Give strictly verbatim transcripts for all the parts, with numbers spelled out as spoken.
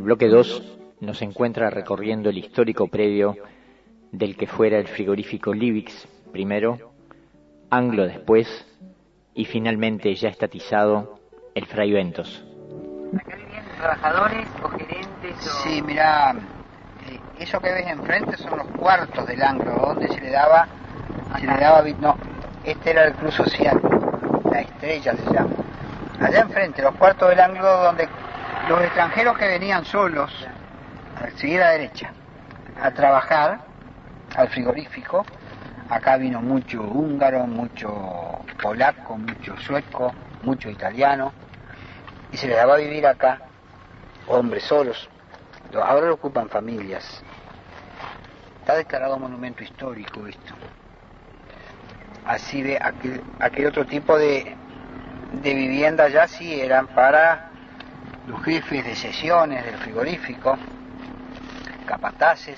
bloque dos nos encuentra recorriendo el histórico predio del que fuera el frigorífico Liebix primero, Anglo después y finalmente ya estatizado el Fray Bentos. ¿Acá vivían trabajadores o gerentes? O... Sí, mira, eh, eso que ves enfrente son los cuartos del Anglo, donde se le daba, se le daba, no, este era el Club Social, la Estrella se llama. Allá enfrente, los cuartos del Anglo, donde los extranjeros que venían solos, a seguir a la derecha, a trabajar al frigorífico, acá vino mucho húngaro, mucho polaco, mucho sueco, mucho italiano, y se les daba a vivir acá, hombres solos. Ahora lo ocupan familias. Está declarado monumento histórico esto. Así de aquel, aquel otro tipo de, de vivienda ya sí eran para los jefes de sesiones del frigorífico, capataces.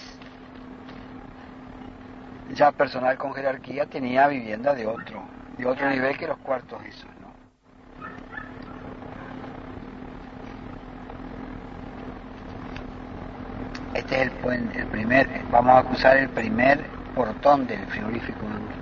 Ya personal con jerarquía tenía vivienda de otro, de otro nivel que los cuartos esos, ¿no? Este es el puente, el primer, vamos a cruzar el primer portón del frigorífico.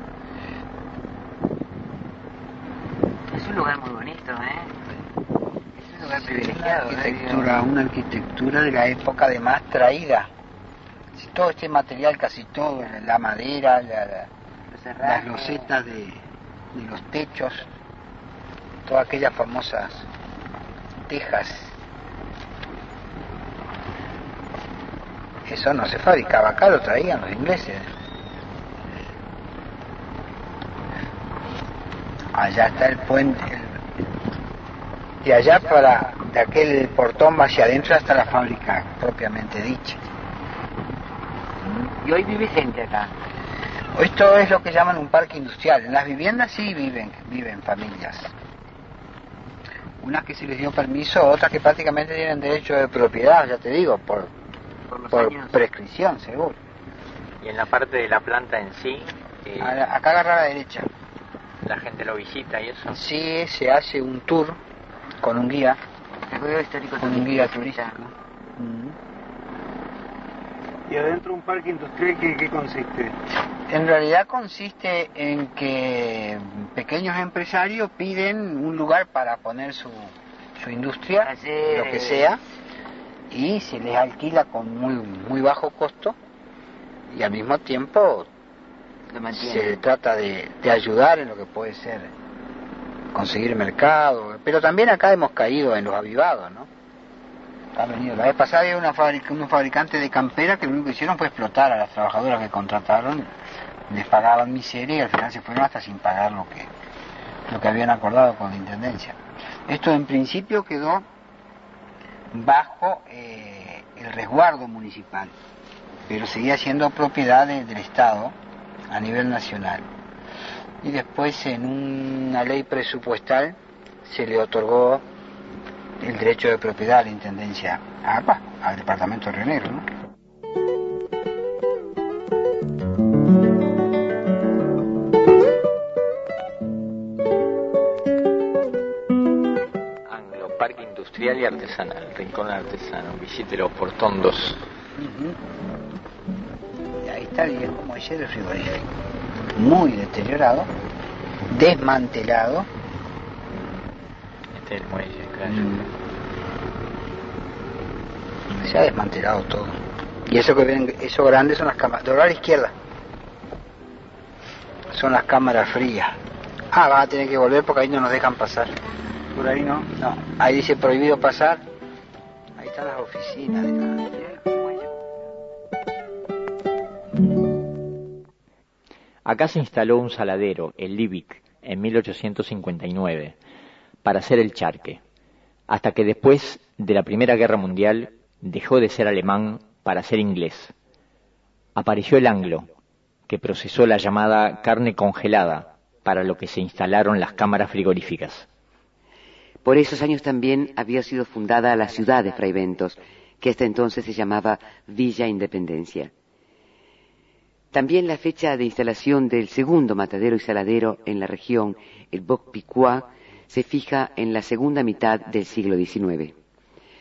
Es un lugar muy bonito, ¿eh? Es un lugar privilegiado. Una arquitectura, una arquitectura de la época además traída. Todo este material, casi todo, la madera, la, la, las losetas de, de los techos, todas aquellas famosas tejas. Eso no se fabricaba acá, lo traían los ingleses. Allá está el puente, el, y allá para de aquel portón va hacia adentro hasta la fábrica propiamente dicha. Y hoy vive gente acá. Esto es lo que llaman un parque industrial. En las viviendas sí viven, viven familias. Unas que se les dio permiso, otras que prácticamente tienen derecho de propiedad, ya te digo, por, por, por prescripción, seguro. Y en la parte de la planta en sí, eh, acá agarra a la derecha. La gente lo visita y eso. Sí, se hace un tour con un guía. El histórico con un guía turístico. Mm. ¿Y adentro un parque industrial qué, qué consiste? En realidad consiste en que pequeños empresarios piden un lugar para poner su, su industria, Así... lo que sea, y se les alquila con muy, muy bajo costo y al mismo tiempo se trata de, de ayudar en lo que puede ser conseguir mercado, pero también acá hemos caído en los avivados, ¿no? Ha venido. La vez pasada había una fábrica, unos fabricantes de campera que lo único que hicieron fue explotar a las trabajadoras que contrataron, les pagaban miseria y al final se fueron hasta sin pagar lo que lo que habían acordado con la intendencia. Esto en principio quedó bajo eh, el resguardo municipal, pero seguía siendo propiedad de, del Estado a nivel nacional. Y después en una ley presupuestal se le otorgó el derecho de propiedad a la intendencia, a, bah, al departamento de Río Negro, ¿no? Anglo, Parque Industrial y Artesanal, Rincón Artesano, visítelo, portón dos. Uh-huh. Y ahí está el viejo muelle del frigorífico, muy deteriorado, desmantelado. Este es el muelle, claro. Mm. Se ha desmantelado todo. Y eso que ven, eso grande son las cámaras. Doblar a la izquierda. Son las cámaras frías. Ah, van a tener que volver porque ahí no nos dejan pasar. Por ahí no. No, ahí dice prohibido pasar. Ahí están las oficinas de la... Acá se instaló un saladero, el Liebig, en mil ochocientos cincuenta y nueve, para hacer el charque, hasta que después de la Primera Guerra Mundial dejó de ser alemán para ser inglés. Apareció el Anglo, que procesó la llamada carne congelada, para lo que se instalaron las cámaras frigoríficas. Por esos años también había sido fundada la ciudad de Fray Bentos, que hasta entonces se llamaba Villa Independencia. También la fecha de instalación del segundo matadero y saladero en la región, el Boc Picois, se fija en la segunda mitad del siglo diecinueve.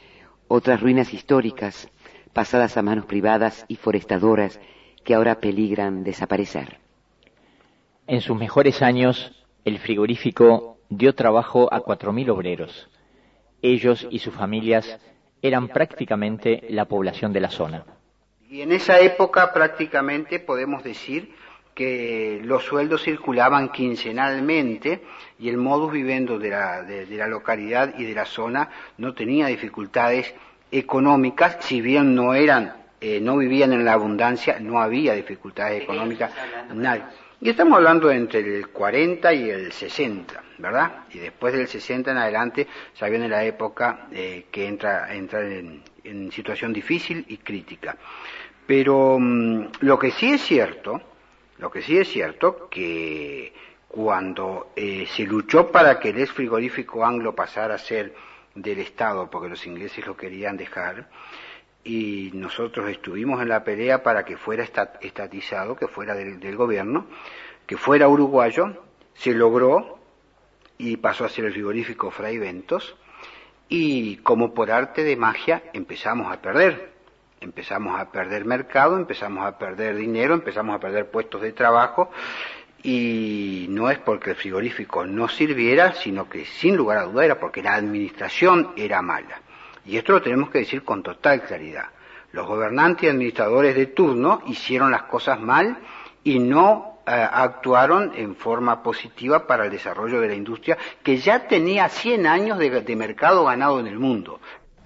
otras ruinas históricas pasadas a manos privadas y forestadoras que ahora peligran desaparecer. En sus mejores años, el frigorífico dio trabajo a cuatro mil obreros. Ellos y sus familias eran prácticamente la población de la zona. Y en esa época prácticamente podemos decir que los sueldos circulaban quincenalmente y el modus vivendi de la, de, de la localidad y de la zona no tenía dificultades económicas, si bien no eran, eh, no vivían en la abundancia, no había dificultades económicas, nadie. Y estamos hablando entre el cuarenta y el sesenta, ¿verdad? Y después del sesenta en adelante ya viene la época eh, que entra, entra en, en situación difícil y crítica. Pero um, lo que sí es cierto, lo que sí es cierto que cuando eh, se luchó para que el ex frigorífico Anglo pasara a ser del Estado, porque los ingleses lo querían dejar, y nosotros estuvimos en la pelea para que fuera estatizado, que fuera del, del gobierno, que fuera uruguayo, se logró y pasó a ser el frigorífico Fray Bentos, y como por arte de magia empezamos a perder. Empezamos a perder mercado, empezamos a perder dinero, empezamos a perder puestos de trabajo, y no es porque el frigorífico no sirviera, sino que sin lugar a duda era porque la administración era mala. Y esto lo tenemos que decir con total claridad. Los gobernantes y administradores de turno hicieron las cosas mal y no eh, actuaron en forma positiva para el desarrollo de la industria, que ya tenía cien años de, de mercado ganado en el mundo.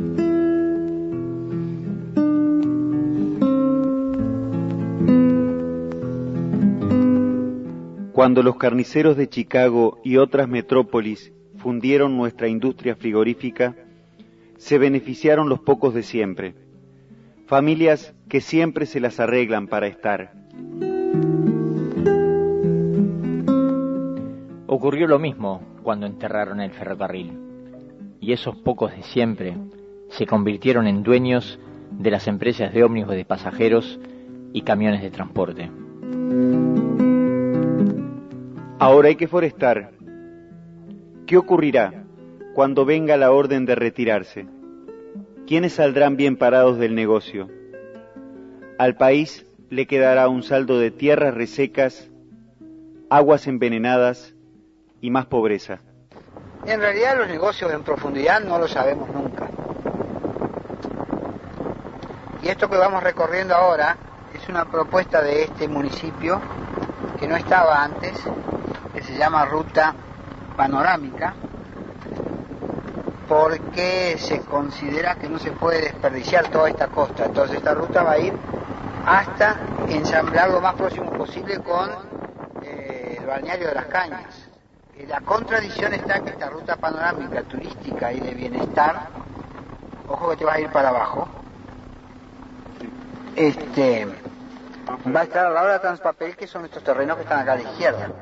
Cuando los carniceros de Chicago y otras metrópolis fundieron nuestra industria frigorífica, se beneficiaron los pocos de siempre, familias que siempre se las arreglan para estar. Ocurrió lo mismo cuando enterraron el ferrocarril, y esos pocos de siempre se convirtieron en dueños de las empresas de ómnibus de pasajeros y camiones de transporte. Ahora hay que forestar. ¿Qué ocurrirá cuando venga la orden de retirarse? ¿Quiénes saldrán bien parados del negocio? Al país le quedará un saldo de tierras resecas, aguas envenenadas y más pobreza. En realidad los negocios en profundidad no lo sabemos nunca. Y esto que vamos recorriendo ahora es una propuesta de este municipio que no estaba antes, que se llama Ruta Panorámica, porque se considera que no se puede desperdiciar toda esta costa. Entonces esta ruta va a ir hasta ensamblar lo más próximo posible con eh, el balneario de las Cañas. Y la contradicción está que esta ruta panorámica turística y de bienestar, ojo que te vas a ir para abajo, este va a estar al lado de la Transpapel, que son estos terrenos que están acá a la izquierda.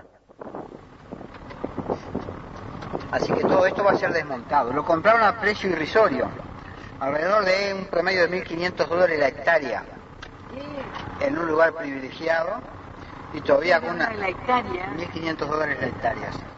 Así que todo esto va a ser desmontado. Lo compraron a precio irrisorio, alrededor de un promedio de mil quinientos dólares la hectárea, en un lugar privilegiado, y todavía con una... la hectárea. mil quinientos dólares la hectárea.